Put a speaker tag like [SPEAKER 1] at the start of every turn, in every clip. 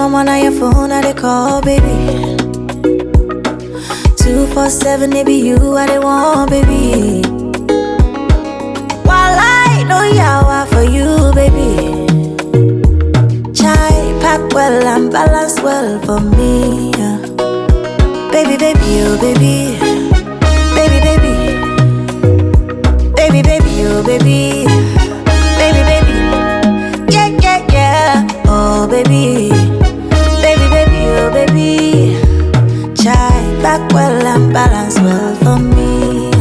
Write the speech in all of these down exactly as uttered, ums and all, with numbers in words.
[SPEAKER 1] someone on your phone, I they call, baby. Two, four, seven, it be you, I they want, baby. While I know yawa for you, baby. Chai, pack well and balance well for me, yeah. Baby, baby, oh, baby. Baby, baby. Baby, baby, oh, baby. Baby, baby. Yeah, yeah, yeah. Oh, baby. Baby, baby, oh, baby. Chai, back well and balance well for me.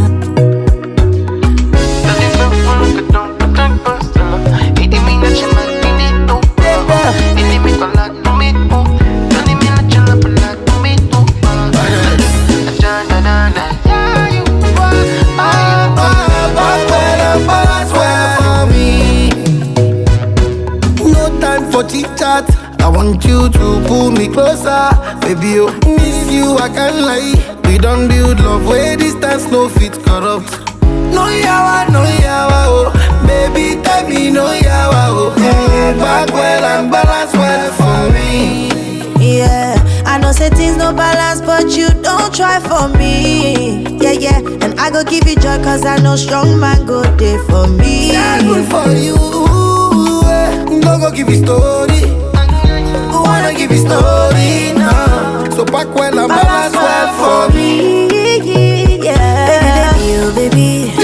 [SPEAKER 2] Chit-chat, I want you to pull me closer. Baby, oh, miss you, I can't lie. We don't build love where distance no fit corrupt. No yawa, no yawa, oh. Baby, tell me no yawa, oh. Mm, back well and balance well for me.
[SPEAKER 1] Yeah, I know say things no balance, but you don't try for me. Yeah, yeah, and I go give you joy, cause I know strong man go there for me.
[SPEAKER 2] Yeah, good for you. No go give you story. Who wanna give you story now? So back when I balance well for me.
[SPEAKER 1] Yeah. Baby, baby, oh baby.